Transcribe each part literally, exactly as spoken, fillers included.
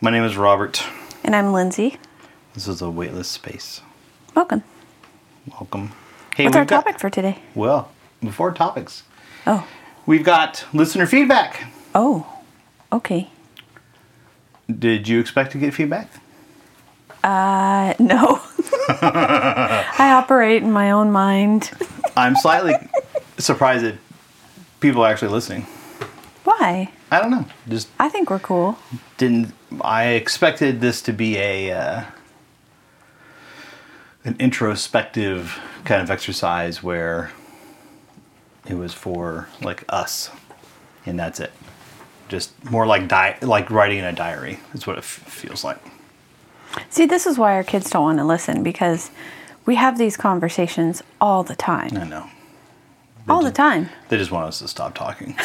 My name is Robert. And I'm Lindsay. This is a Weightless Space. Welcome. Welcome. Hey, What's our we've got- topic for today? Well, before topics, Oh. we've got listener feedback. Oh. Okay. Did you expect to get feedback? Uh, no. I operate in my own mind. I'm slightly surprised that people are actually listening. Why? I don't know. Just I think we're cool. didn't. I expected this to be a uh, an introspective kind of exercise where it was for like us, and that's it. Just more like di- like writing in a diary. Is what it f- feels like. See, this is why our kids don't want to listen, because we have these conversations all the time. I know. They All just, the time. They just want us to stop talking.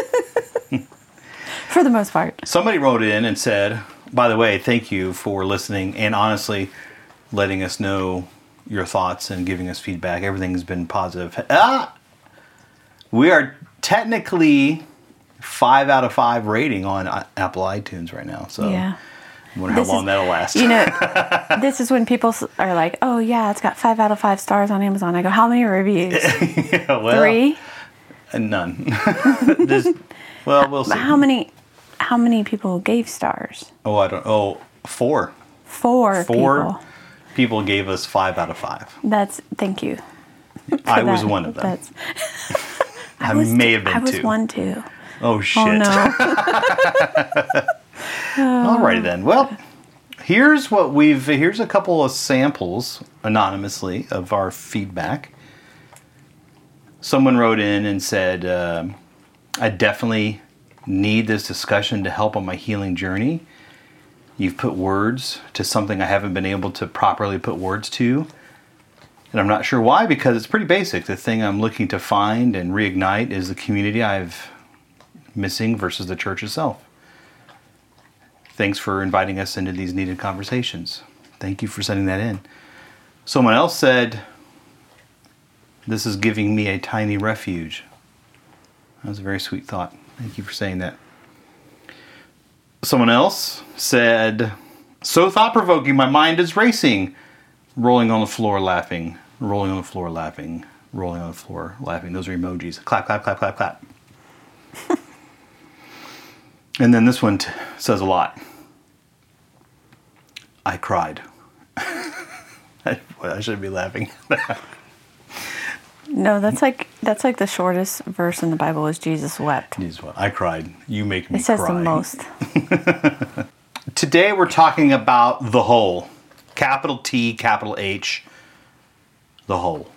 For the most part. Somebody wrote in and said, by the way, thank you for listening and honestly letting us know your thoughts and giving us feedback. Everything's been positive. Ah! We are technically five out of five rating on Apple iTunes right now. So Yeah. I wonder how This long is- that'll last. You know, this is when people s- are like, oh, yeah, it's got five out of five stars on Amazon. I go, how many reviews? Yeah, well, Three? uh, None. Just, well, we'll see. But how many, how many people gave stars? Oh, I don't. Oh, four. Four, Four people. people gave us five out of five. That's, thank you. I for was that. one of them. That's, I, was may t- have been I was two. one too. Oh shit! Oh no. Alrighty then. Well, here's what we've. Here's a couple of samples anonymously of our feedback. Someone wrote in and said, uh, "I definitely need this discussion to help on my healing journey. You've put words to something I haven't been able to properly put words to." And I'm not sure why, because it's pretty basic. The thing I'm looking to find and reignite is the community I've missing versus the church itself. Thanks for inviting us into these needed conversations. Thank you for sending that in. Someone else said, this is giving me a tiny refuge. That was a very sweet thought. Thank you for saying that. Someone else said, so thought-provoking, my mind is racing. Rolling on the floor laughing, rolling on the floor laughing, rolling on the floor laughing. Those are emojis. Clap, clap, clap, clap, clap. And then this one t- says a lot. I cried. I, I shouldn't be laughing. No, that's like that's like the shortest verse in the Bible is Jesus wept. Jesus, what? I cried. You make me It says cry. the most. Today we're talking about the whole. Capital T, capital H, the whole.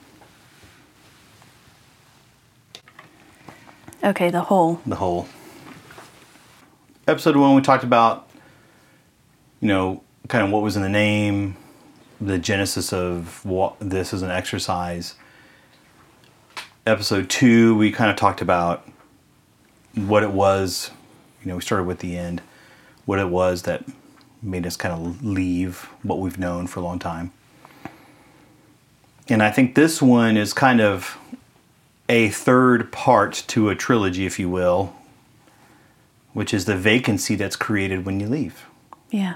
Okay, the whole. The whole. Episode one, we talked about, you know, kind of what was in the name, the genesis of what this as an exercise. Episode two, we kind of talked about what it was. You know, we started with the end. What it was that made us kind of leave what we've known for a long time. And I think this one is kind of a third part to a trilogy, if you will, which is the vacancy that's created when you leave. Yeah.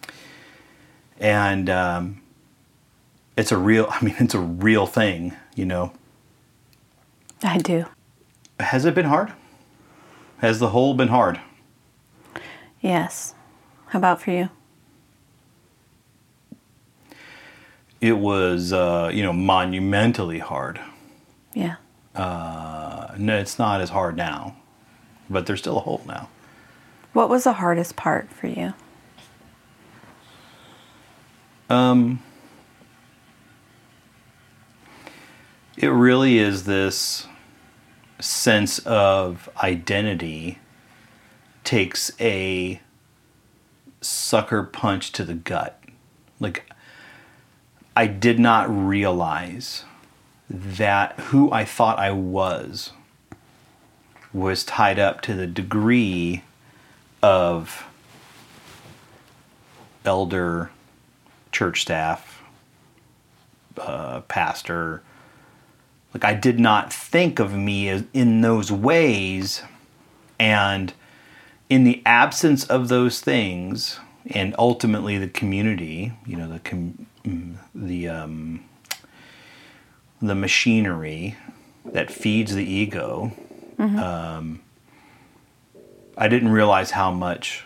And um, it's a real, I mean, it's a real thing, you know. I do. Has it been hard? Has the whole been hard? Yes. How about for you? It was, uh, you know, monumentally hard. Yeah. Uh, no, it's not as hard now, but there's still a hole now. What was the hardest part for you? Um, it really is this sense of identity takes a sucker punch to the gut. Like, I did not realize that who I thought I was was tied up to the degree of elder, church staff, uh, pastor. Like, I did not think of me as in those ways, and in the absence of those things, and ultimately the community, you know, the com- the um, the machinery that feeds the ego. Mm-hmm. Um, I didn't realize how much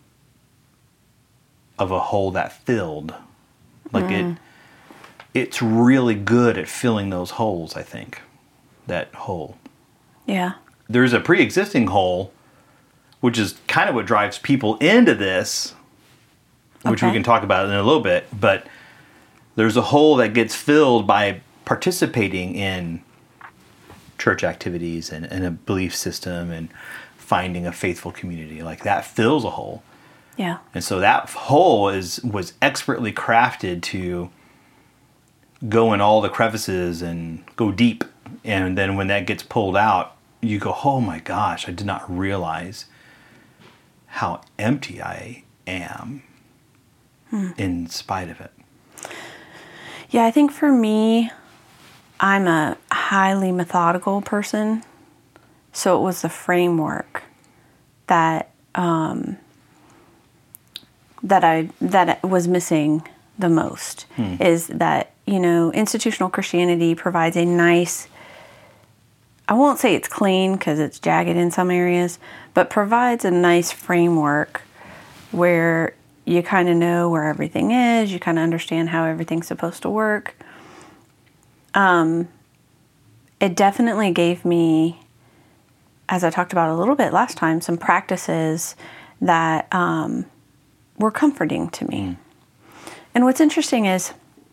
of a hole that filled. Like mm. it, it's really good at filling those holes. I think that hole. Yeah. There's a pre-existing hole, which is kind of what drives people into this, which okay. we can talk about in a little bit. But there's a hole that gets filled by participating in church activities and, and a belief system and finding a faithful community. Like that fills a hole. Yeah. And so that hole is was expertly crafted to go in all the crevices and go deep. And then when that gets pulled out, you go, oh my gosh, I did not realize how empty I am hmm. in spite of it. Yeah, I think for me, I'm a highly methodical person. So it was the framework that um, that I that was missing the most. Hmm. Is that, you know, institutional Christianity provides a nice, I won't say it's clean because it's jagged in some areas, but provides a nice framework where you kind of know where everything is, you kind of understand how everything's supposed to work. Um, it definitely gave me, as I talked about a little bit last time, some practices that um, were comforting to me. Mm. And what's interesting is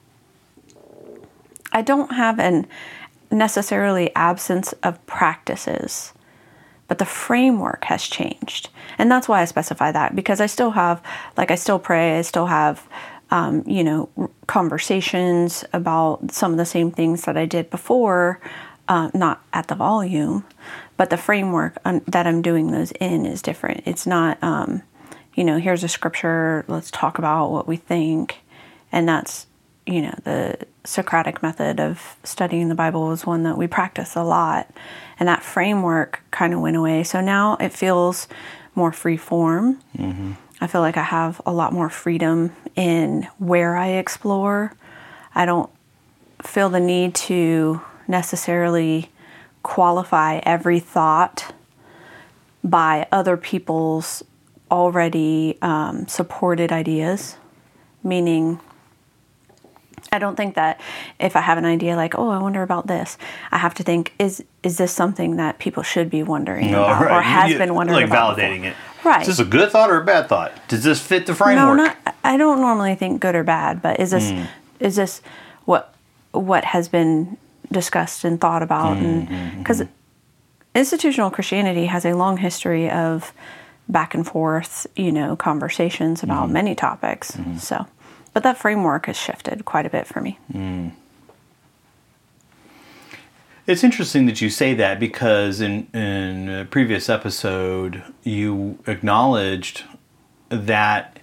I don't have an necessarily absence of practices, but the framework has changed. And that's why I specify that, because I still have, like I still pray, I still have, um, you know, conversations about some of the same things that I did before, uh, not at the volume, but the framework un- that I'm doing those in is different. It's not, um, you know, here's a scripture, let's talk about what we think. And that's, you know, the Socratic method of studying the Bible is one that we practice a lot. And that framework kind of went away. So now it feels more free form. Mm-hmm. I feel like I have a lot more freedom in where I explore. I don't feel the need to necessarily qualify every thought by other people's already um, supported ideas. Meaning, I don't think that if I have an idea like, oh, I wonder about this, I have to think, is is this something that people should be wondering no, about right. or has you, been wondering like about? Like validating before. it. Right. Is this a good thought or a bad thought? Does this fit the framework? No, not, I don't normally think good or bad, but is this mm. is this what what has been discussed and thought about? Mm-hmm. And because institutional Christianity has a long history of back and forth, you know, conversations about mm. many topics. Mm. So. But that framework has shifted quite a bit for me. Mm. It's interesting that you say that, because in, in a previous episode, you acknowledged that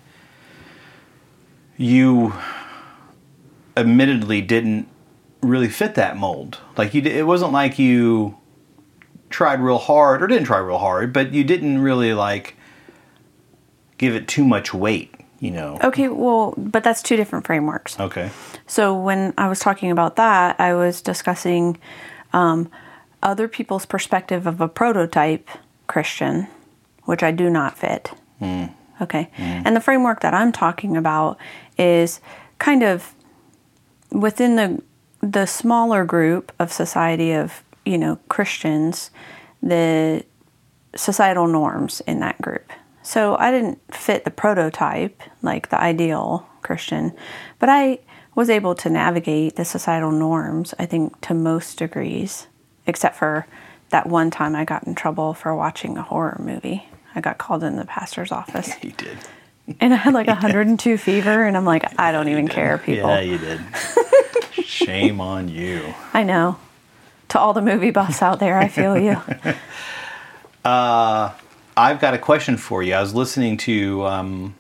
you admittedly didn't really fit that mold. Like you, it wasn't like you tried real hard, or didn't try real hard, but you didn't really like give it too much weight. You know. Okay, well, but that's two different frameworks. Okay. So when I was talking about that, I was discussing um, other people's perspective of a prototype Christian, which I do not fit. Mm. Okay. Mm. And the framework that I'm talking about is kind of within the the smaller group of society of, you know, Christians, the societal norms in that group. So I didn't fit the prototype, like the ideal Christian, but I was able to navigate the societal norms, I think, to most degrees, except for that one time I got in trouble for watching a horror movie. I got called in the pastor's office. Yeah, you did. And I had like one hundred two fever, and I'm like, I don't even care, people. Yeah, you did. Shame on you. I know. To all the movie buffs out there, I feel you. uh... I've got a question for you. I was listening to, um,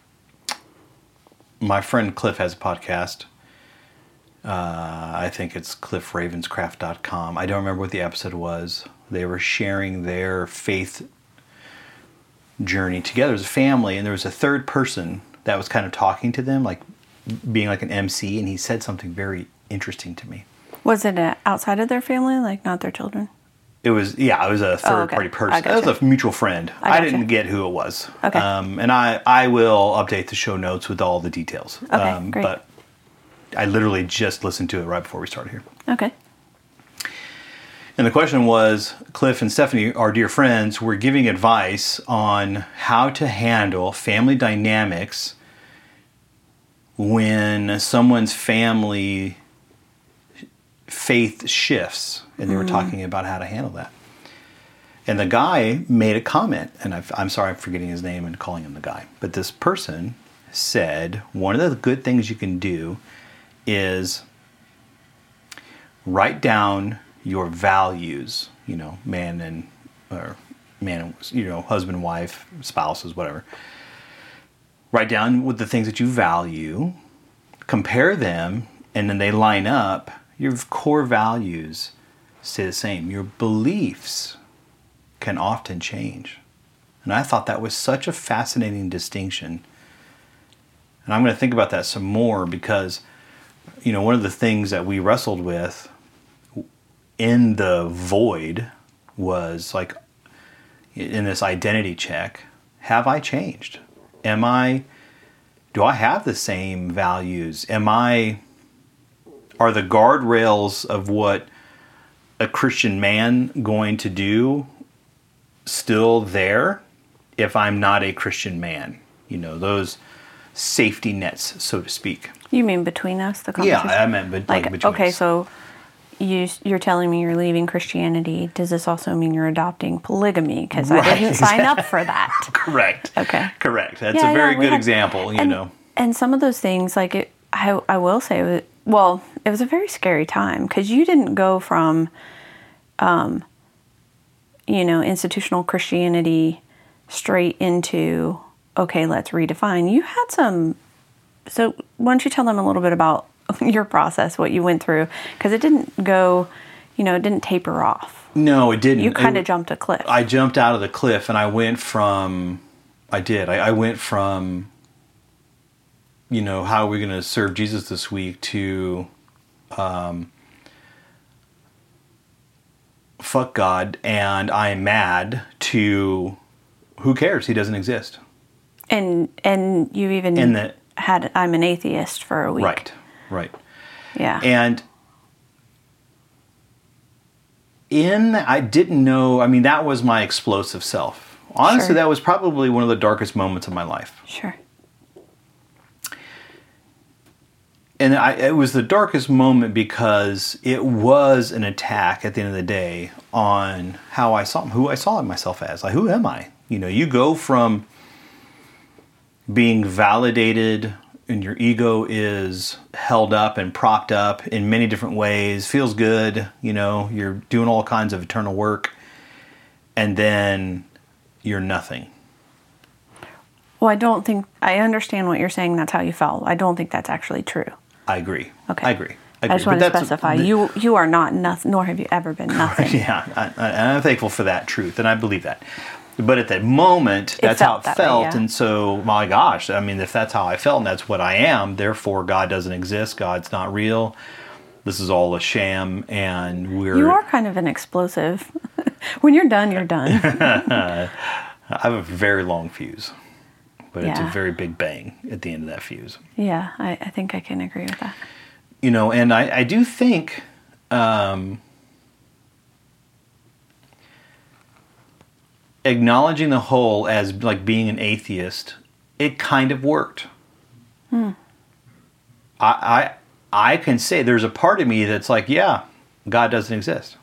my friend Cliff has a podcast. Uh, I think it's cliff ravenscraft dot com. I don't remember what the episode was. They were sharing their faith journey together as a family, and there was a third person that was kind of talking to them, like being like an M C, and he said something very interesting to me. Was it uh, outside of their family, like not their children? It was, yeah, it was a third Oh, okay. party person. I It gotcha. was a mutual friend. I I, gotcha. didn't get who it was. Okay. Um, and I, I will update the show notes with all the details. Okay, um, great. But I literally just listened to it right before we started here. Okay. And the question was, Cliff and Stephanie, our dear friends, were giving advice on how to handle family dynamics when someone's family faith shifts. And they were talking about how to handle that. And the guy made a comment, and I've, I'm sorry I'm forgetting his name and calling him the guy. But this person said, one of the good things you can do is write down your values, you know, man and, or man and, you know, husband, wife, spouses, whatever. Write down with the things that you value, compare them, and then they line up. Your core values stay the same. Your beliefs can often change. And I thought that was such a fascinating distinction. And I'm going to think about that some more because, you know, one of the things that we wrestled with in the void was like, in this identity check, have I changed? Am I, do I have the same values? Am I, are the guardrails of what a Christian man going to do still there if I'm not a Christian man? You know, those safety nets, so to speak. You mean between us, the Yeah, conversation? I meant but like, Like, between okay, us. so you, you're telling me you're leaving Christianity. Does this also mean you're adopting polygamy? Because I Right, didn't sign up for that. Correct. Okay. Correct. That's Yeah, a very yeah, we good had- example, you and, know. And some of those things, like, it, I, I will say, it was, well, it was a very scary time because you didn't go from, um, you know, institutional Christianity straight into, okay, let's redefine. You had some, so why don't you tell them a little bit about your process, what you went through? Because it didn't go, you know, it didn't taper off. No, it didn't. You kind It- of jumped a cliff. I jumped out of the cliff and I went from, I did, I, I went from, you know, how are we going to serve Jesus this week to, um, fuck God and I'm mad to, who cares? He doesn't exist. and and you even And that, had, I'm an atheist for a week. right, right. Yeah. And in, I didn't know, I mean, that was my explosive self. Honestly, Sure. that was probably one of the darkest moments of my life. Sure. And I, it was the darkest moment because it was an attack at the end of the day on how I saw, who I saw myself as. Like, who am I? You know, you go from being validated and your ego is held up and propped up in many different ways, feels good, you know, you're doing all kinds of eternal work, and then you're nothing. Well, I don't think, I understand what you're saying. That's how you felt. I don't think that's actually true. I agree. Okay. I agree. I, I, agree. just want But to that's- specify. the- you you are not nothing, nor have you ever been nothing. Yeah, I, I, and I'm thankful for that truth, and I believe that. But at that moment, that's how felt it that way, felt, yeah. and so, my gosh, I mean, if that's how I felt and that's what I am, therefore God doesn't exist, God's not real, this is all a sham, and we're... You are kind of an explosive. When you're done, you're done. I have a very long fuse, but it's a Yeah. very big bang at the end of that fuse. Yeah, I, I think I can agree with that. You know, and I, I do think... Um, acknowledging the whole as like being an atheist, it kind of worked. Hmm. I, I I can say there's a part of me that's like, yeah, God doesn't exist.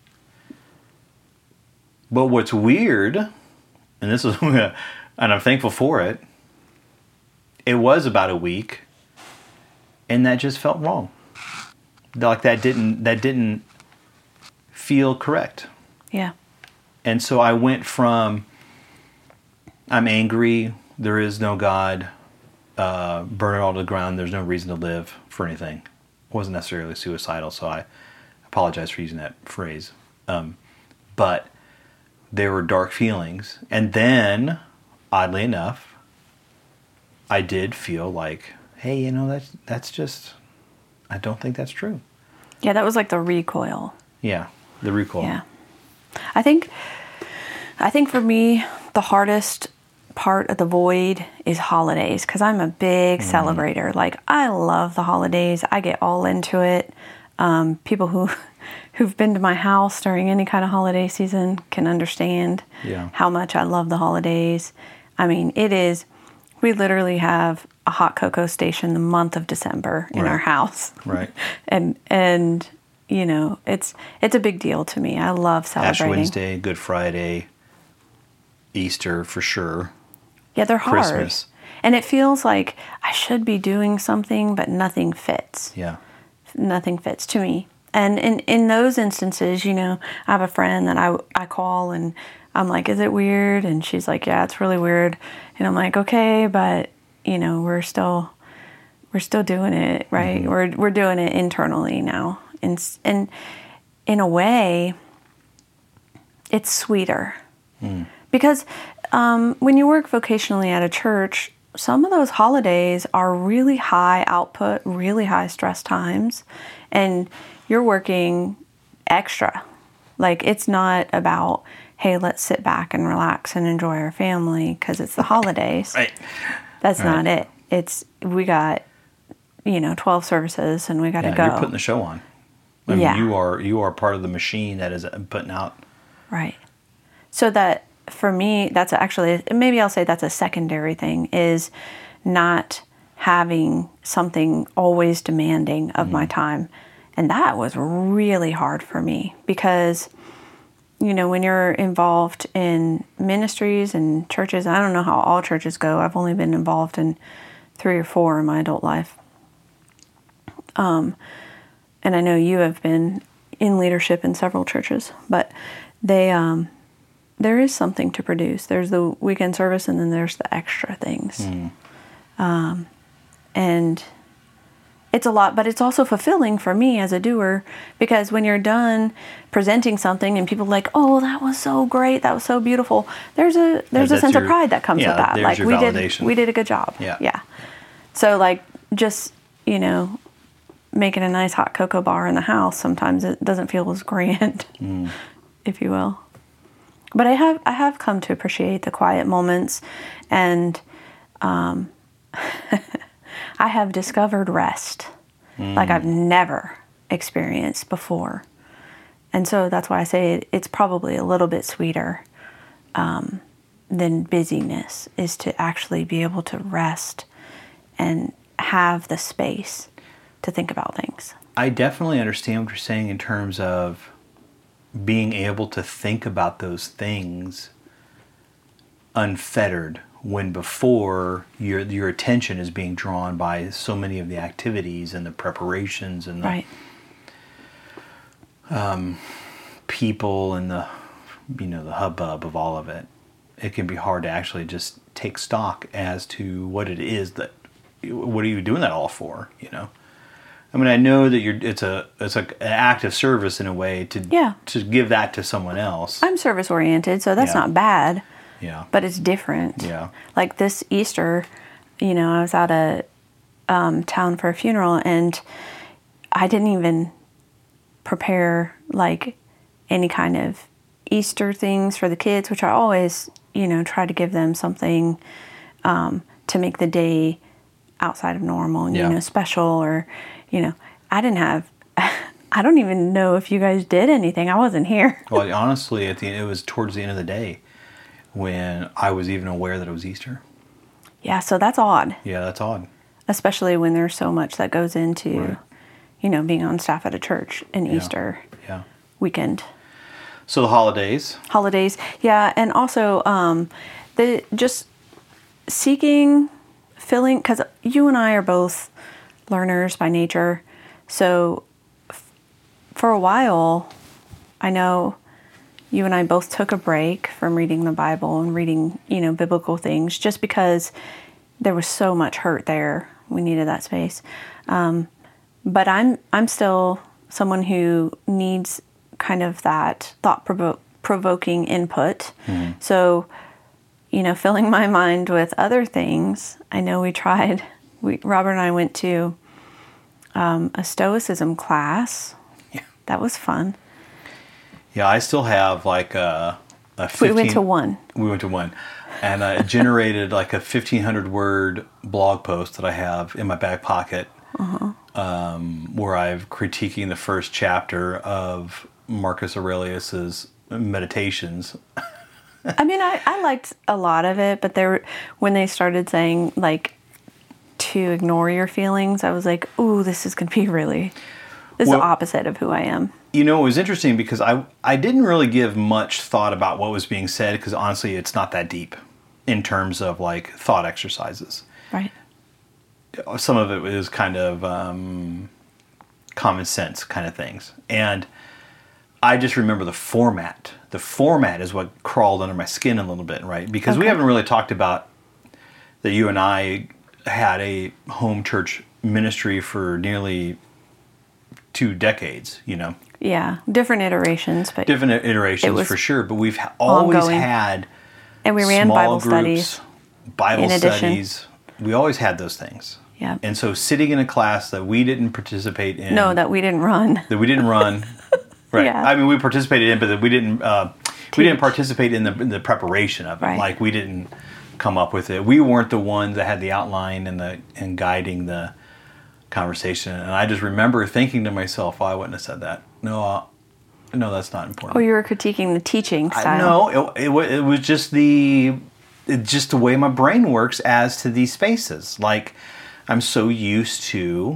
But what's weird, and this is, and I'm thankful for it, it was about a week, and that just felt wrong. Like that didn't that didn't feel correct. Yeah. And so I went from, I'm angry, there is no God, uh, burn it all to the ground, there's no reason to live for anything. It wasn't necessarily suicidal, so I apologize for using that phrase. Um, but there were dark feelings. And then, oddly enough, I did feel like, hey, you know, that's, that's just, I don't think that's true. Yeah, that was like the recoil. Yeah, the recoil. Yeah. I think, I think for me, the hardest part of the void is holidays, because I'm a big mm. celebrator. Like, I love the holidays. I get all into it. Um, people who, who've been to my house during any kind of holiday season can understand yeah. how much I love the holidays. I mean, it is, we literally have a hot cocoa station the month of December in right. our house. Right. and, and, you know, it's, it's a big deal to me. I love celebrating. Ash Wednesday, Good Friday, Easter for sure. Yeah, they're hard. Christmas. And it feels like I should be doing something, but nothing fits. Yeah. Nothing fits to me. And in, in those instances, you know, I have a friend that I, I call and I'm like, is it weird? And she's like, yeah, it's really weird. And I'm like, okay, but, you know, we're still, we're still doing it, right? Mm-hmm. We're, we're doing it internally now. And, and in a way, it's sweeter. Mm. Because um, when you work vocationally at a church, some of those holidays are really high output, really high stress times, and you're working extra. Like, it's not about, hey, let's sit back and relax and enjoy our family because it's the holidays. Right. That's right. not it. It's, we got, you know, twelve services and we got to yeah, go. You're putting the show on. I mean, yeah. you are, you are part of the machine that is putting out. Right. So that, for me, that's actually, maybe I'll say that's a secondary thing, is not having something always demanding of mm. my time. And that was really hard for me because, you know, when you're involved in ministries and churches, I don't know how all churches go. I've only been involved in three or four in my adult life. Um, and I know you have been in leadership in several churches, but they, um, there is something to produce. There's the weekend service and then there's the extra things. Mm. Um, and it's a lot, but it's also fulfilling for me as a doer, because when you're done presenting something and people are like, oh, that was so great, that was so beautiful, there's a there's that's a sense your, of pride that comes yeah, with that. Like, we validation. did we did a good job. Yeah. Yeah. So like, just, you know, making a nice hot cocoa bar in the house, sometimes it doesn't feel as grand, mm. if you will. But I have I have come to appreciate the quiet moments, and um, I have discovered rest mm. like I've never experienced before. And so that's why I say it, it's probably a little bit sweeter um, than busyness, is to actually be able to rest and have the space to think about things. I definitely understand what you're saying in terms of being able to think about those things unfettered, when before your your attention is being drawn by so many of the activities and the preparations and the right. um, people and the you know the hubbub of all of it. It can be hard to actually just take stock as to what it is that, what are you doing that all for, you know? I mean, I know that you're. It's a it's like an act of service in a way to yeah. to give that to someone else. I'm service oriented, so that's yeah. not bad. Yeah. But it's different. Yeah. Like this Easter, you know, I was out of um, town for a funeral, and I didn't even prepare like any kind of Easter things for the kids, which I always, you know, try to give them something um, to make the day outside of normal and, yeah. you know, special, or, you know, I didn't have, I don't even know if you guys did anything. I wasn't here. Well, honestly, at the it was towards the end of the day when I was even aware that it was Easter. Yeah, so that's odd. Yeah, that's odd. Especially when there's so much that goes into, right. you know, being on staff at a church in yeah. Easter yeah. weekend. So the holidays. Holidays, yeah, and also um, the just seeking, filling, because you and I are both learners by nature. So f- for a while, I know you and I both took a break from reading the Bible and reading, you know, biblical things, just because there was so much hurt there. We needed that space. Um, but I'm I'm still someone who needs kind of that thought provo- provoking input. Mm-hmm. So, you know, filling my mind with other things. I know we tried, we, Robert and I went to um, a Stoicism class. Yeah. That was fun. Yeah, I still have like a, a fifteen... We went to one. We went to one. And uh, it generated like a fifteen hundred word blog post that I have in my back pocket, uh-huh. um, where I'm critiquing the first chapter of Marcus Aurelius's Meditations. I mean, I, I liked a lot of it, but there, when they started saying like to ignore your feelings, I was like, ooh, this is going to be really, this well, is the opposite of who I am. You know, it was interesting because I, I didn't really give much thought about what was being said because honestly, it's not that deep in terms of like thought exercises. Right. Some of it was kind of um, common sense kind of things. And I just remember the format. The format is what crawled under my skin a little bit, right? Because okay. we haven't really talked about that you and I had a home church ministry for nearly two decades, you know? Yeah, different iterations. but Different iterations for sure, but we've always ongoing. had And we ran small Bible groups, studies. Bible in studies. We always had those things. Yeah. And so sitting in a class that we didn't participate in. No, that we didn't run. That we didn't run. Right. Yeah. I mean, we participated in, but that we didn't. Uh, we didn't participate in the in the preparation of it. Right. Like we didn't come up with it. We weren't the ones that had the outline and the and guiding the conversation. And I just remember thinking to myself, oh, I wouldn't have said that. No, uh, no, that's not important. Oh, you were critiquing the teaching style. I, no, it, it, it was just the it, just the way my brain works as to these spaces. Like I'm so used to.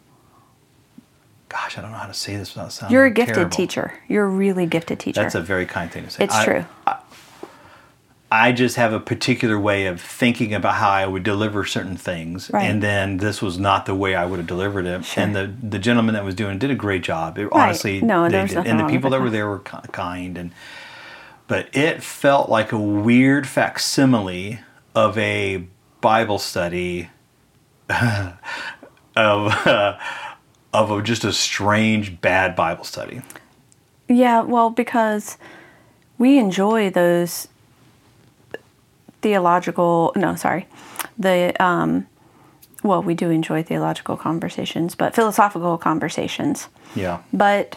Gosh, I don't know how to say this without sounding You're a gifted terrible. teacher. You're a really gifted teacher. That's a very kind thing to say. It's I, true. I, I just have a particular way of thinking about how I would deliver certain things, right. and then this was not the way I would have delivered it. Sure. And the the gentleman that was doing it did a great job. It, right. Honestly, no, they there was did. nothing And the wrong people with that were there were kind, and but it felt like a weird facsimile of a Bible study of. Uh, of a, just a strange, bad Bible study. Yeah, well, because we enjoy those theological, no, sorry, the, um, well, we do enjoy theological conversations, but philosophical conversations. Yeah. But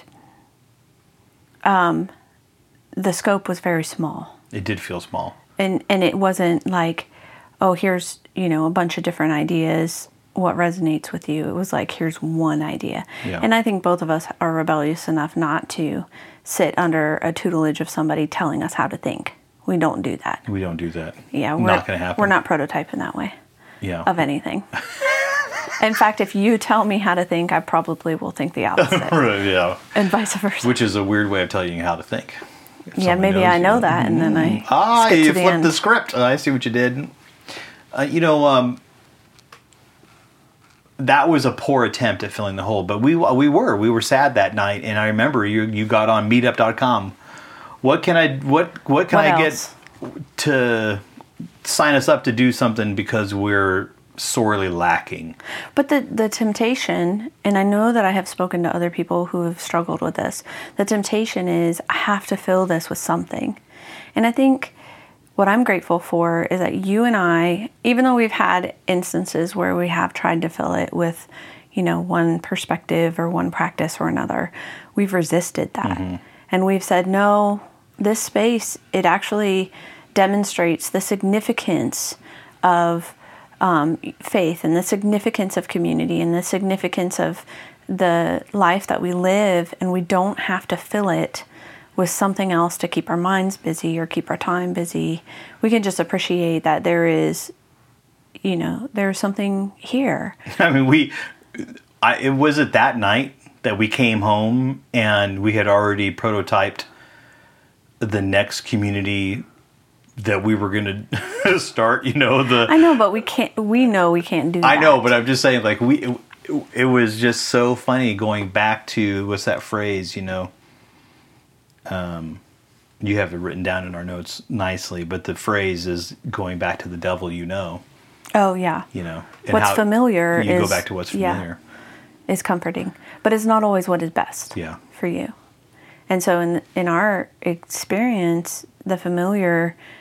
um, the scope was very small. It did feel small. And, and it wasn't like, oh, here's, you know, a bunch of different ideas. What resonates with you. It was like, here's one idea. Yeah. And I think both of us are rebellious enough not to sit under a tutelage of somebody telling us how to think. We don't do that. We don't do that. Yeah, we're not going to happen. We're not prototyping that way. Yeah. Of anything. In fact, if you tell me how to think, I probably will think the opposite. Yeah. And vice versa. Which is a weird way of telling you how to think. If yeah, maybe knows, I know you know, that, and then I ah, skip you to the flipped end. the script. Uh, I see what you did. Uh, you know, um, that was a poor attempt at filling the hole, but we we were we were sad that night, and I remember you you got on meetup dot com. What can I what what can What I else? get to sign us up to do something because we're sorely lacking? But the the temptation, and I know that I have spoken to other people who have struggled with this. The temptation is I have to fill this with something, and I think. What I'm grateful for is that you and I, even though we've had instances where we have tried to fill it with, you know, one perspective or one practice or another, we've resisted that. Mm-hmm. And we've said, no, this space, it actually demonstrates the significance of um, faith and the significance of community and the significance of the life that we live, and we don't have to fill it with something else to keep our minds busy or keep our time busy. We can just appreciate that there is, you know, there's something here. I mean, we, I, it was it that night that we came home and we had already prototyped the next community that we were going to start, you know, the... I know, but we can't, we know we can't do that. I know, but I'm just saying, like, we, it, it was just so funny going back to, what's that phrase, you know, Um, you have it written down in our notes nicely, but the phrase is going back to the devil you know. Oh, yeah. You know. And what's how familiar you is... go back to what's familiar. Yeah, is comforting. But it's not always what is best yeah. for you. And so in in our experience, the familiar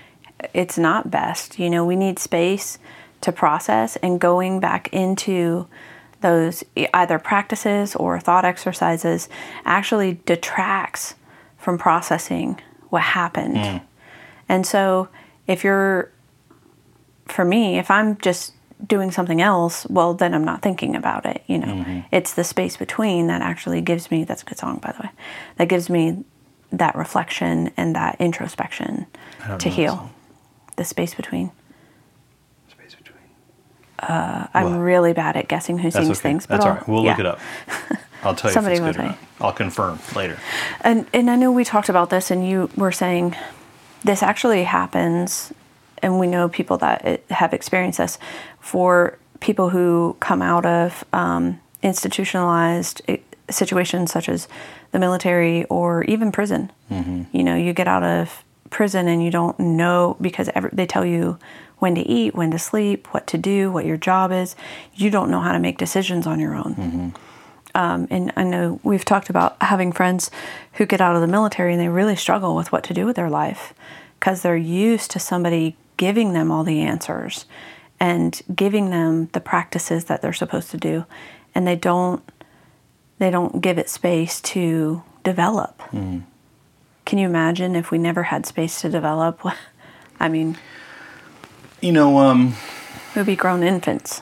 it's not best. You know, we need space to process, and going back into those either practices or thought exercises actually detracts from processing what happened. Mm. And so if you're, for me, if I'm just doing something else, well, then I'm not thinking about it, you know. Mm-hmm. It's the space between that actually gives me, that's a good song, by the way, that gives me that reflection and that introspection to heal. The space between. Space between. Uh, I'm well, really bad at guessing who sings okay. things. But that's I'll, all right. We'll yeah. look it up. I'll tell you Somebody if it's good will or not. I'll confirm later. And and I know we talked about this, and you were saying this actually happens, and we know people that have experienced this, for people who come out of um, institutionalized situations such as the military or even prison. Mm-hmm. You know, you get out of prison and you don't know, because every, they tell you when to eat, when to sleep, what to do, what your job is. You don't know how to make decisions on your own. Mm-hmm. Um, and I know we've talked about having friends who get out of the military and they really struggle with what to do with their life because they're used to somebody giving them all the answers and giving them the practices that they're supposed to do, and they don't they don't give it space to develop. Mm. Can you imagine if we never had space to develop? I mean, you know, um, we'd be grown infants.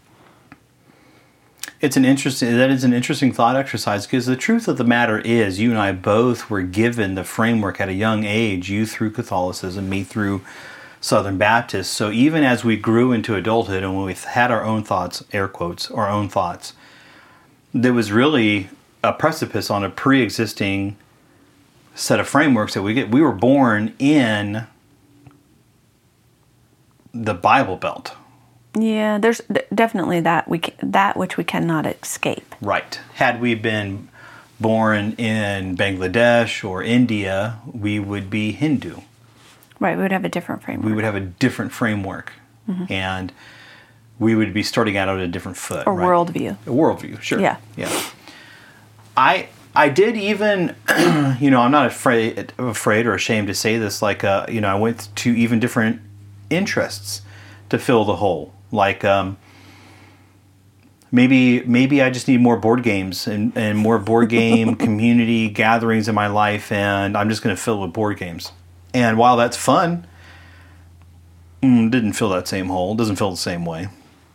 It's an interesting, that is an interesting thought exercise, because the truth of the matter is you and I both were given the framework at a young age, you through Catholicism, me through Southern Baptist. So even as we grew into adulthood and when we had our own thoughts, air quotes, our own thoughts, there was really a precipice on a pre-existing set of frameworks that we get. We were born in the Bible Belt. Yeah, there's definitely that we can, that which we cannot escape. Right. Had we been born in Bangladesh or India, we would be Hindu. Right, we would have a different framework. We would have a different framework. Mm-hmm. And we would be starting out at a different foot. Or right? worldview. A worldview, sure. Yeah. Yeah. I I did even, you know, I'm not afraid afraid or ashamed to say this, like, uh, you know, I went to even different interests to fill the hole. Like, um, maybe maybe I just need more board games and, and more board game community gatherings in my life, and I'm just going to fill it with board games. And while that's fun, mm, didn't fill that same hole, doesn't feel the same way.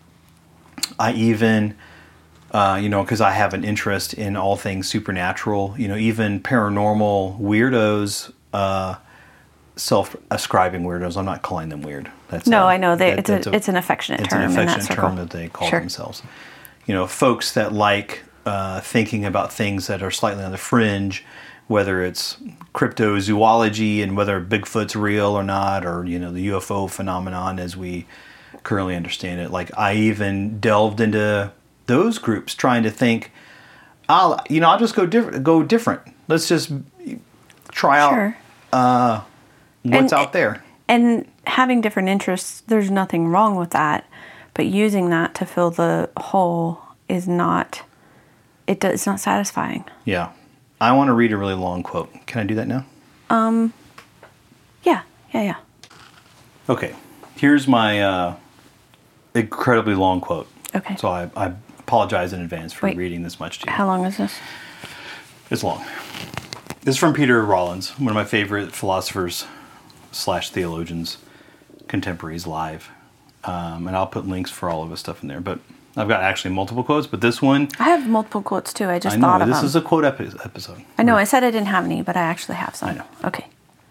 I even, uh, you know, because I have an interest in all things supernatural, you know, even paranormal weirdos, uh, self-ascribing weirdos. I'm not calling them weird. That's no, a, I know. They, that, it's, a, a, it's an affectionate it's term. It's an affectionate in that term that they call sure. themselves. You know, folks that like uh, thinking about things that are slightly on the fringe, whether it's cryptozoology and whether Bigfoot's real or not, or, you know, the U F O phenomenon as we currently understand it. Like, I even delved into those groups trying to think, I'll, you know, I'll just go different. Go different. Let's just try out sure. uh, what's and, out there. And having different interests, there's nothing wrong with that. But using that to fill the hole is not, it does, it's not satisfying. Yeah. I want to read a really long quote. Can I do that now? Um, yeah, yeah, yeah. Okay. Here's my uh, incredibly long quote. Okay. So I, I apologize in advance for Wait, reading this much to you. How long is this? It's long. This is from Peter Rollins, one of my favorite philosophers slash theologians, contemporaries live. Um, and I'll put links for all of his stuff in there. But I've got actually multiple quotes, but this one... I have multiple quotes too. I just I know, thought of this them. is a quote epi- episode. I know. I said I didn't have any, but I actually have some. I know. Okay.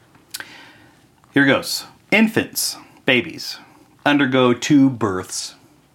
Here goes. Infants, babies, undergo two births.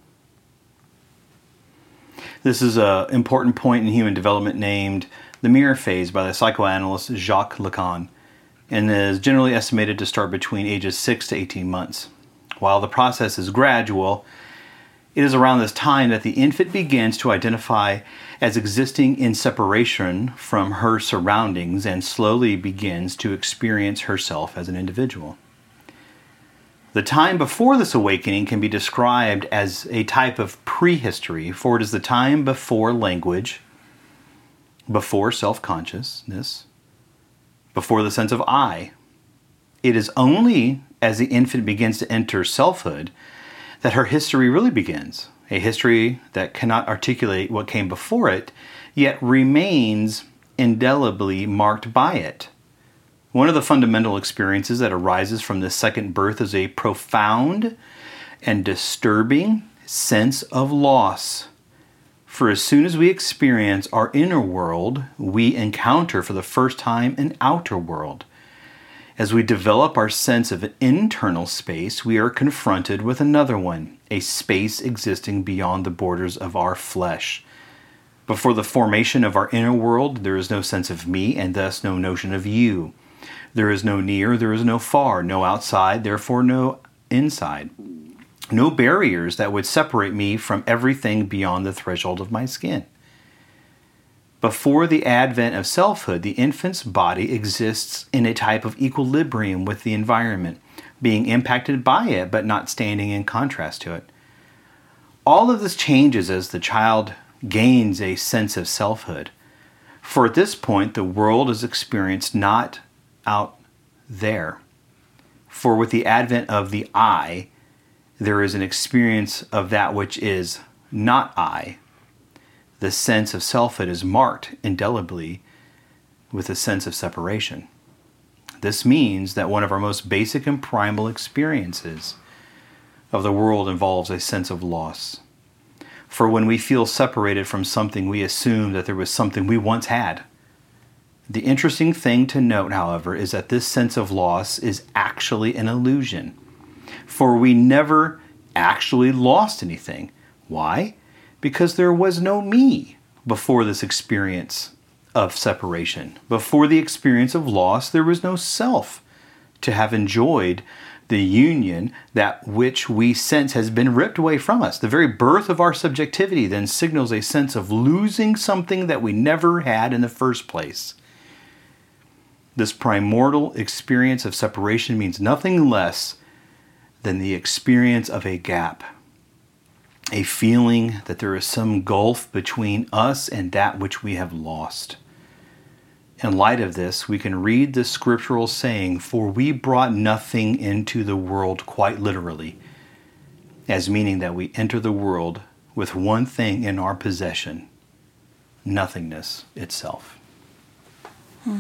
This is an important point in human development named the mirror phase by the psychoanalyst Jacques Lacan, and is generally estimated to start between ages six to eighteen months. While the process is gradual, it is around this time that the infant begins to identify as existing in separation from her surroundings and slowly begins to experience herself as an individual. The time before this awakening can be described as a type of prehistory, for it is the time before language, before self-consciousness, before the sense of I. It is only as the infant begins to enter selfhood, that her history really begins. A history that cannot articulate what came before it, yet remains indelibly marked by it. One of the fundamental experiences that arises from this second birth is a profound and disturbing sense of loss. For as soon as we experience our inner world, we encounter for the first time an outer world. As we develop our sense of an internal space, we are confronted with another one, a space existing beyond the borders of our flesh. Before the formation of our inner world, there is no sense of me and thus no notion of you. There is no near, there is no far, no outside, therefore no inside. No barriers that would separate me from everything beyond the threshold of my skin. Before the advent of selfhood, the infant's body exists in a type of equilibrium with the environment, being impacted by it but not standing in contrast to it. All of this changes as the child gains a sense of selfhood. For at this point, the world is experienced not out there. For with the advent of the I, there is an experience of that which is not I. The sense of selfhood is marked indelibly with a sense of separation. This means that one of our most basic and primal experiences of the world involves a sense of loss. For when we feel separated from something, we assume that there was something we once had. The interesting thing to note, however, is that this sense of loss is actually an illusion. For we never actually lost anything. Why? Because there was no me before this experience of separation. Before the experience of loss, there was no self to have enjoyed the union that which we sense has been ripped away from us. The very birth of our subjectivity then signals a sense of losing something that we never had in the first place. This primordial experience of separation means nothing less than the experience of a gap. A feeling that there is some gulf between us and that which we have lost. In light of this, we can read the scriptural saying, "For we brought nothing into the world," quite literally, as meaning that we enter the world with one thing in our possession, nothingness itself. Hmm.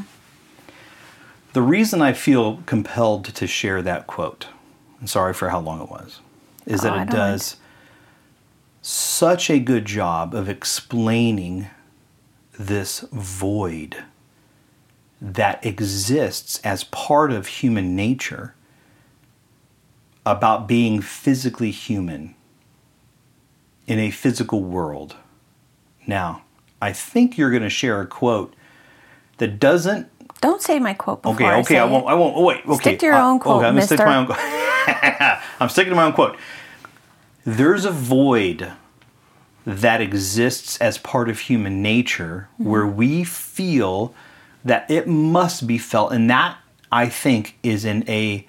The reason I feel compelled to share that quote, and sorry for how long it was, is that oh, it does such a good job of explaining this void that exists as part of human nature about being physically human in a physical world. Now, I think you're going to share a quote that doesn't... Don't say my quote before Okay, I okay, say I won't, it. I won't, oh, wait, okay. Stick to your uh, own quote, okay, I'm mister. Stick to my own quote. I'm sticking to my own quote. There's a void that exists as part of human nature mm-hmm. where we feel that it must be felt. And that, I think, is in a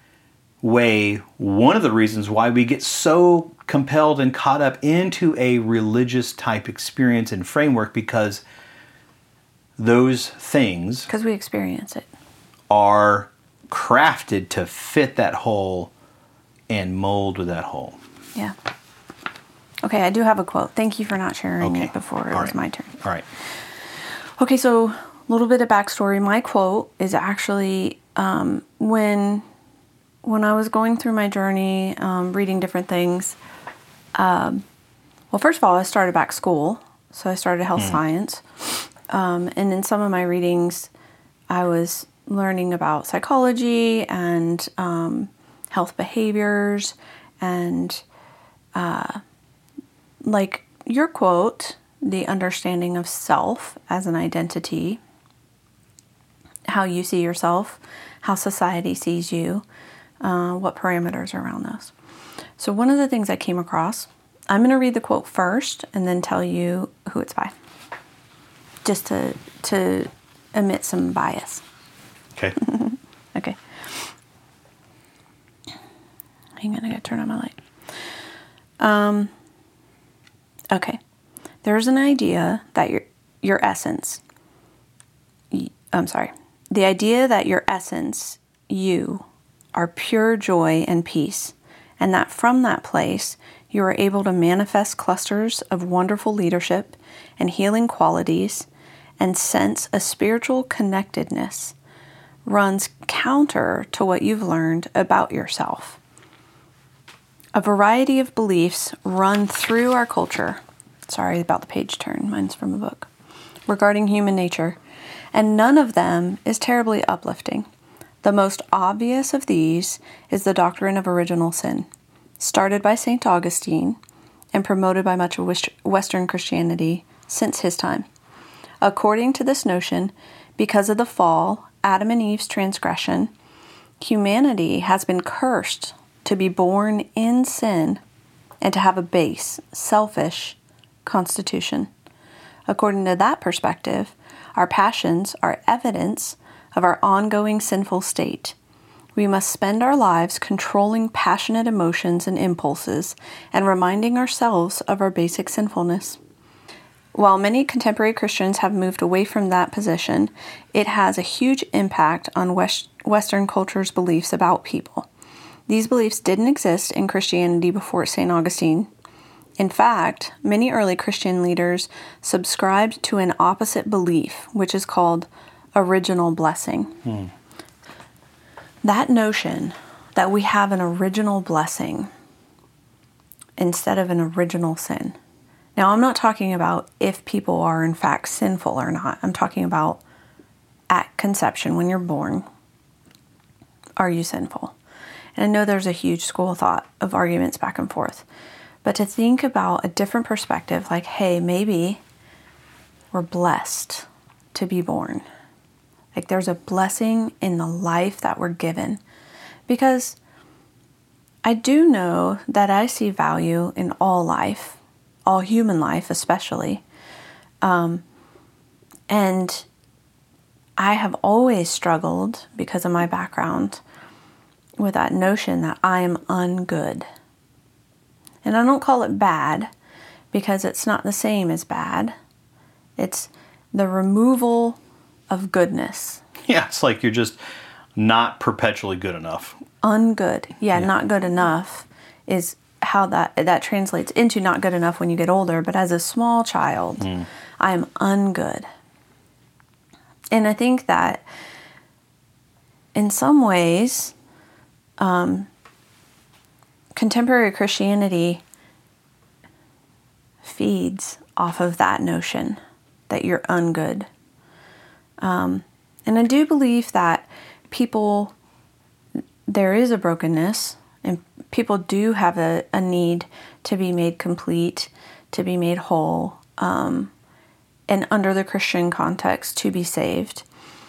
way one of the reasons why we get so compelled and caught up into a religious type experience and framework, because those things... Because we experience it. ...are crafted to fit that hole and mold with that hole. Yeah. Okay, I do have a quote. Thank you for not sharing okay. it before it All was right. my turn. All right. Okay, so a little bit of backstory. My quote is actually um, when when I was going through my journey, um, reading different things. Um, well, first of all, I started back school, so I started health mm. science. Um, and in some of my readings, I was learning about psychology and um, health behaviors and... Uh, like your quote, the understanding of self as an identity, how you see yourself, how society sees you, uh, what parameters are around those. So one of the things I came across, I'm going to read the quote first and then tell you who it's by, just to to emit some bias. Okay. Okay. Hang on, I gotta turn on my light. Um. Okay, there's an idea that your your essence, I'm sorry, the idea that your essence, you, are pure joy and peace, and that from that place you are able to manifest clusters of wonderful leadership and healing qualities and sense a spiritual connectedness runs counter to what you've learned about yourself. A variety of beliefs run through our culture. Sorry about the page turn, mine's from a book. Regarding human nature, and none of them is terribly uplifting. The most obvious of these is the doctrine of original sin, started by Saint Augustine and promoted by much of Western Christianity since his time. According to this notion, because of the fall, Adam and Eve's transgression, humanity has been cursed to be born in sin and to have a base, selfish constitution. According to that perspective, our passions are evidence of our ongoing sinful state. We must spend our lives controlling passionate emotions and impulses and reminding ourselves of our basic sinfulness. While many contemporary Christians have moved away from that position, it has a huge impact on West- Western culture's beliefs about people. These beliefs didn't exist in Christianity before Saint Augustine. In fact, many early Christian leaders subscribed to an opposite belief, which is called original blessing. Hmm. That notion that we have an original blessing instead of an original sin. Now, I'm not talking about if people are in fact sinful or not. I'm talking about at conception, when you're born, are you sinful? And I know there's a huge school of thought of arguments back and forth. But to think about a different perspective, like, hey, maybe we're blessed to be born. Like there's a blessing in the life that we're given. Because I do know that I see value in all life, all human life especially. Um, and I have always struggled, because of my background, with that notion that I am ungood. And I don't call it bad, because it's not the same as bad. It's the removal of goodness. Yeah, it's like you're just not perpetually good enough. Ungood. Yeah, Yeah. Not good enough is how that that translates into not good enough when you get older. But as a small child, mm. I am ungood. And I think that in some ways, um, contemporary Christianity feeds off of that notion that you're ungood. Um, and I do believe that people, there is a brokenness, and people do have a, a need to be made complete, to be made whole, um, and under the Christian context, to be saved.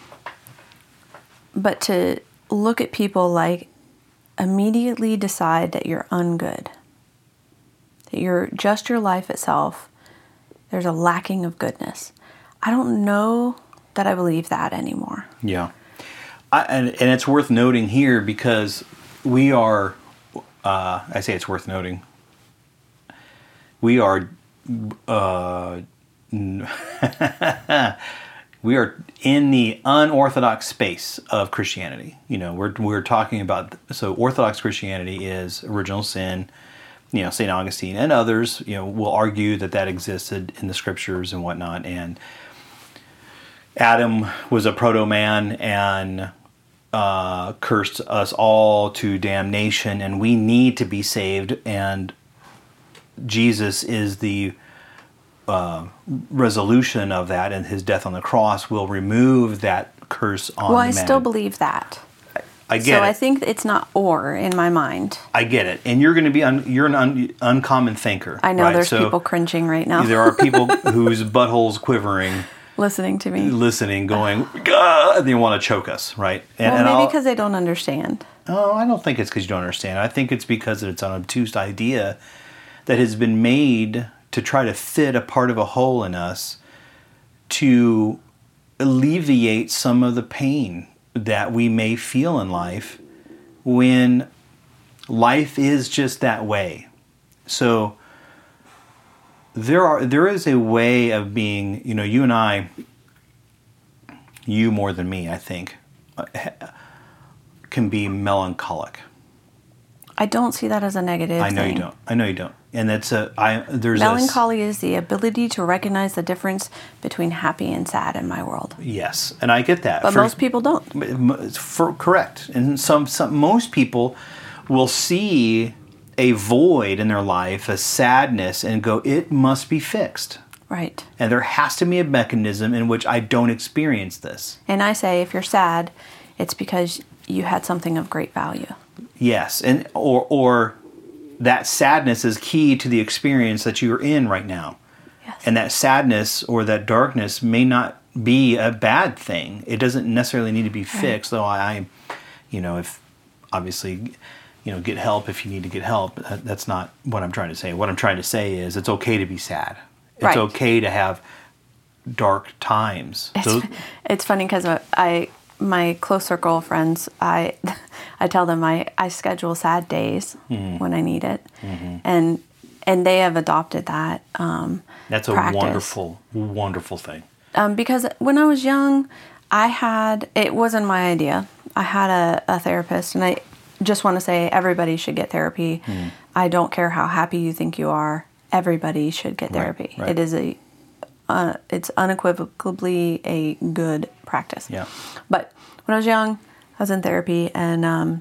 But to look at people like immediately decide that you're ungood, that you're just your life itself, there's a lacking of goodness. I don't know that I believe that anymore. Yeah. I, and, and it's worth noting here, because we are, uh, I say it's worth noting, we are, uh, we are in the unorthodox space of Christianity. You know, we're we're talking about, so Orthodox Christianity is original sin. You know, Saint Augustine and others, you know, will argue that that existed in the scriptures and whatnot. And Adam was a proto-man and uh, cursed us all to damnation, and we need to be saved. And Jesus is the Uh, resolution of that, and his death on the cross will remove that curse on well, humanity. I still believe that. I get so it. So I think it's not or in my mind. I get it. And you're going to be, un, you're an un, uncommon thinker. I know, right? there's so people cringing right now. There are people whose buttholes quivering. Listening to me. Listening, going, Gah! They want to choke us, right? And, well, and maybe I'll, because they don't understand. Oh, I don't think it's because you don't understand. I think it's because it's an obtuse idea that has been made to try to fit a part of a hole in us to alleviate some of the pain that we may feel in life when life is just that way. So there are there is a way of being, you know, you and I, you more than me, I think, can be melancholic. I don't see that as a negative I know thing. you don't. I know you don't. And that's a I there's Melancholy a, is the ability to recognize the difference between happy and sad in my world. yes, and I get that. But For- most people don't. For, correct. And some, some most people will see a void in their life, a sadness, and go, it must be fixed. Right. And there has to be a mechanism in which I don't experience this. And I say if you're sad, it's because you had something of great value. Yes, and or or that sadness is key to the experience that you're in right now. Yes. And that sadness or that darkness may not be a bad thing. It doesn't necessarily need to be fixed, right. Though I, I, you know, if obviously, you know, get help if you need to get help. That's not what I'm trying to say. What I'm trying to say is it's okay to be sad. It's right. okay to have dark times. It's, Those, it's funny because I, my close circle of friends, I, I tell them I, I schedule sad days mm-hmm. when I need it, mm-hmm. and and they have adopted that. Um, That's a practice. wonderful, wonderful thing. Um, because when I was young, I had it wasn't my idea. I had a, a therapist, and I just want to say everybody should get therapy. Mm. I don't care how happy you think you are. Everybody should get therapy. Right, right. It is a, uh, it's unequivocally a good practice. Yeah. But when I was young, I was in therapy, and um,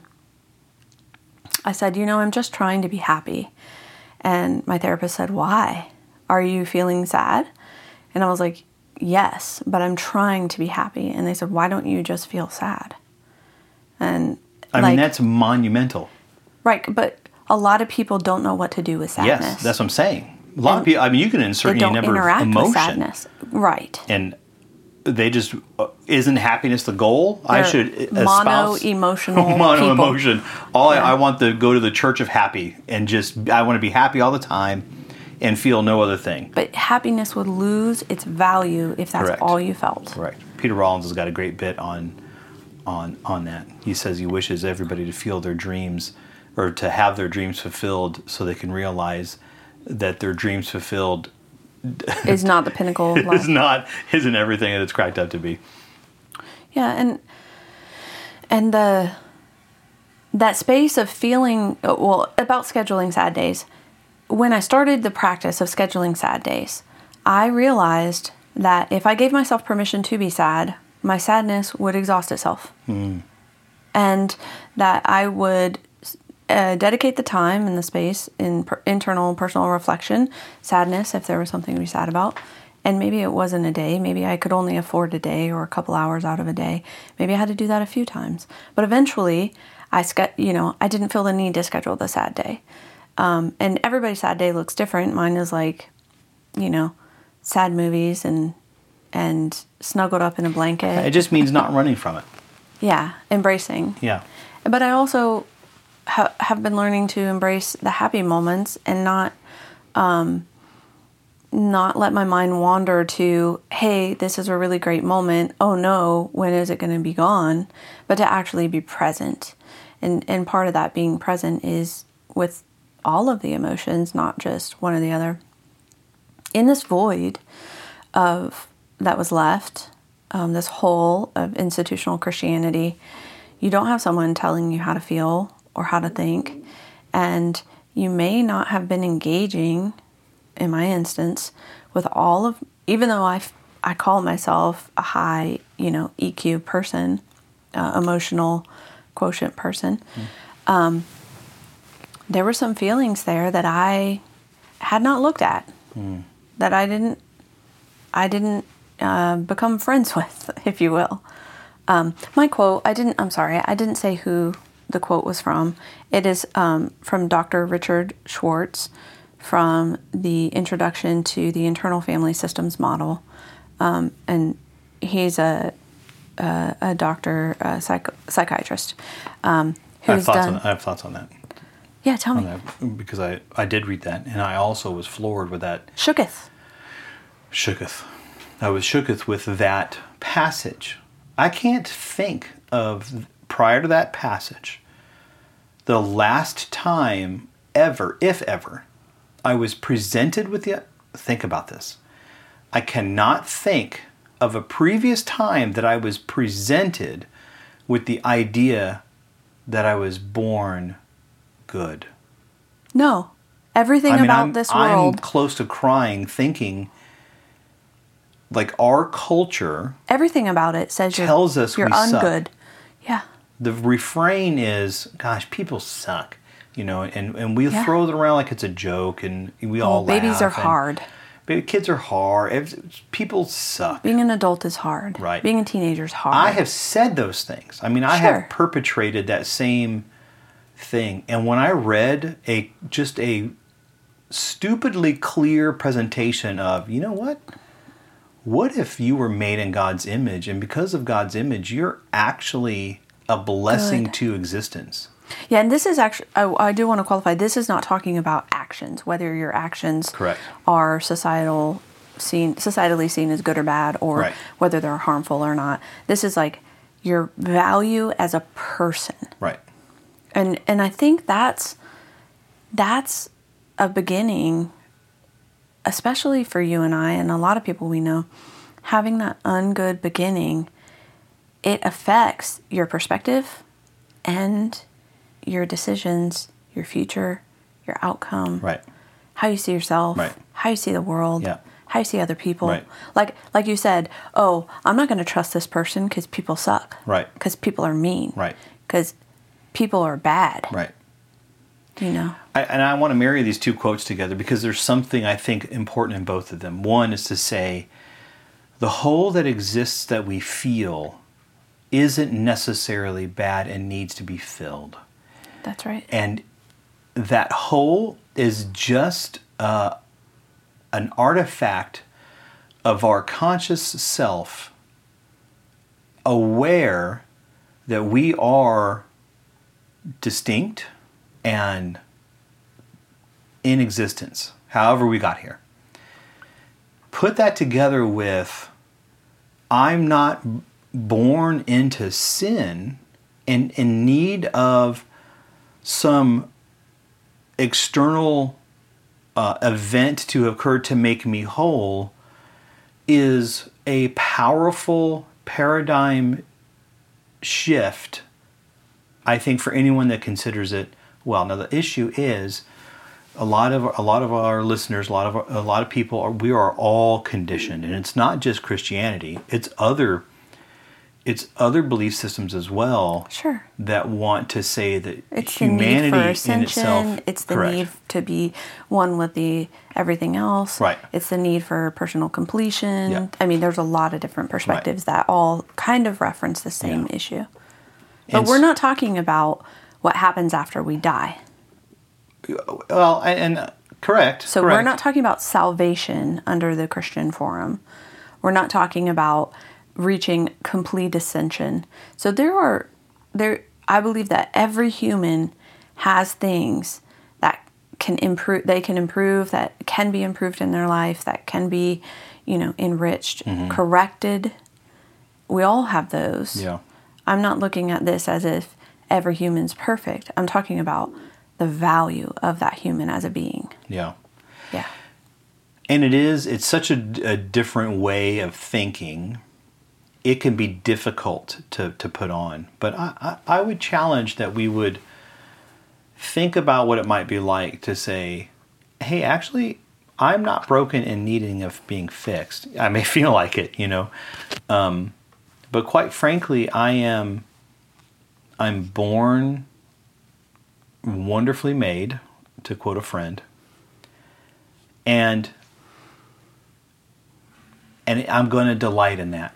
I said, you know, I'm just trying to be happy. And my therapist said, why? Are you feeling sad? And I was like, yes, but I'm trying to be happy. And they said, why don't you just feel sad? And I like, mean, that's monumental. Right, but a lot of people don't know what to do with sadness. Yes, that's what I'm saying. A lot and of people, I mean, you can insert any number interact of emotion. With sadness. Right. And they just, uh, isn't happiness the goal? They're I should espouse. Mono-emotional Mono-emotion. All yeah. I, I want to go to the church of happy and just, I want to be happy all the time and feel no other thing. But happiness would lose its value if that's Correct. all you felt. Right. Peter Rollins has got a great bit on on on that. He says he wishes everybody to feel their dreams or to have their dreams fulfilled so they can realize that their dreams fulfilled is not the pinnacle of life. Is not isn't everything that it's cracked up to be. Yeah, and and the that space of feeling well about scheduling sad days. When I started the practice of scheduling sad days, I realized that if I gave myself permission to be sad, my sadness would exhaust itself. Mm. And that I would uh, dedicate the time and the space in per- internal personal reflection, sadness, if there was something to be sad about. And maybe it wasn't a day. Maybe I could only afford a day or a couple hours out of a day. Maybe I had to do that a few times. But eventually, I ske- you know, I didn't feel the need to schedule the sad day. Um, and everybody's sad day looks different. Mine is like, you know, sad movies and and snuggled up in a blanket. It just means not running from it. Yeah, embracing. Yeah. But I also ha- have been learning to embrace the happy moments and not um, not let my mind wander to, hey, this is a really great moment. Oh no, when is it going to be gone? But to actually be present. And and part of that being present is with all of the emotions, not just one or the other. In this void of that was left, um, this hole of institutional Christianity, you don't have someone telling you how to feel or how to think, and you may not have been engaging, in my instance, with all of, even though I, I call myself a high, you know, E Q person, uh, emotional quotient person, mm. um, there were some feelings there that I had not looked at, mm. that I didn't, I didn't uh, become friends with, if you will. Um, my quote, I didn't, I'm sorry, I didn't say who the quote was from. It is um, from Doctor Richard Schwartz from the Introduction to the Internal Family Systems Model. Um, and he's a, a, a doctor, a psych, psychiatrist. Um, I, have who's thoughts done, on, I have thoughts on that. Yeah, tell me. That, because I, I did read that, and I also was floored with that. Shooketh. Shooketh. I was shooketh with that passage. I can't think of, prior to that passage, the last time ever, if ever, I was presented with the... Think about this. I cannot think of a previous time that I was presented with the idea that I was born good. No. Everything I mean, about I'm, this I'm world, close to crying thinking, like, our culture everything about it says you're, tells us you're we suck. ungood. Yeah. The refrain is, gosh, people suck. You know, and, and we Yeah. throw it around like it's a joke, and we Well, all laugh. babies are and hard. Baby kids are hard. Ev- People suck. Being an adult is hard. Right. Being a teenager is hard. I have said those things. I mean, I Sure. have perpetrated that same thing. And when I read a just a stupidly clear presentation of, you know what? What if you were made in God's image, and because of God's image, you're actually a blessing Good. to existence? Yeah, and this is actually, I, I do want to qualify, this is not talking about actions, whether your actions Correct. are societal seen, societally seen as good or bad, or Right. whether they're harmful or not. This is like your value as a person. Right. And and I think that's that's a beginning, especially for you and I and a lot of people we know, having that ungood beginning, it affects your perspective and your decisions, your future, your outcome, Right. how you see yourself, Right. how you see the world, Yeah. how you see other people. Right. Like like you said, oh, I'm not going to trust this person because people suck. Right. Because people are mean. Right. Because people are bad. Right. You know. I, and I want to marry these two quotes together because there's something I think important in both of them. One is to say, the hole that exists that we feel isn't necessarily bad and needs to be filled. That's right. And that hole is just uh, an artifact of our conscious self, aware that we are distinct and in existence, however we got here. Put that together with, I'm not born into sin and in need of some external uh, event to occur to make me whole, is a powerful paradigm shift, I think, for anyone that considers it well. Now the issue is, a lot of a lot of our listeners, a lot of a lot of people are, we are all conditioned, and it's not just Christianity; it's other it's other belief systems as well. Sure. That want to say that It's humanity the need for in ascension. itself. It's the correct. need to be one with the everything else. Right. It's the need for personal completion. Yeah. I mean, there's a lot of different perspectives that all kind of reference the same Yeah. issue. But And we're s- not talking about what happens after we die. Well, and, and correct. So correct. we're not talking about salvation under the Christian forum. We're not talking about reaching complete ascension. So there are there I believe that every human has things that can improve they can improve, that can be improved in their life, that can be, you know, enriched, Mm-hmm. corrected. We all have those. Yeah. I'm not looking at this as if every human's perfect. I'm talking about the value of that human as a being. Yeah. Yeah. And it is, it's such a, a different way of thinking. It can be difficult to, to put on. But I, I, I would challenge that we would think about what it might be like to say, hey, actually, I'm not broken and needing of being fixed. I may feel like it, you know. Um, but quite frankly, I am, I'm born wonderfully made, to quote a friend. And and I'm going to delight in that.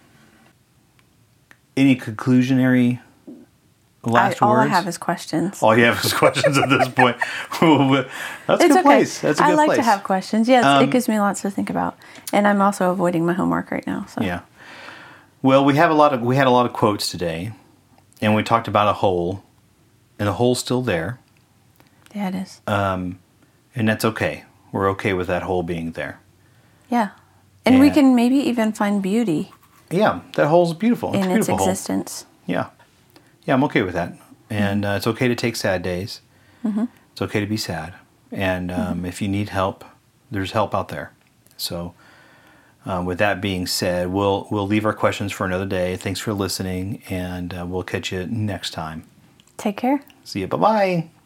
Any conclusionary last I, all words? I have is questions. All you have is questions at this point. That's a It's good okay. place. That's a good I like place. to have questions. Yes, Um, it gives me lots to think about, and I'm also avoiding my homework right now. So Yeah. Well, we have a lot of we had a lot of quotes today, and we talked about a hole, and the hole's still there, yeah, it is. and that's okay. We're okay with that hole being there. Yeah, and we Yeah. can maybe even find beauty Yeah, that hole's beautiful. It's a in its beautiful hole. existence. Yeah. Yeah, I'm okay with that. And uh, it's okay to take sad days. Mm-hmm. It's okay to be sad. And um, Mm-hmm. if you need help, there's help out there. So uh, with that being said, we'll we'll leave our questions for another day. Thanks for listening, and uh, we'll catch you next time. Take care. See you. Bye-bye.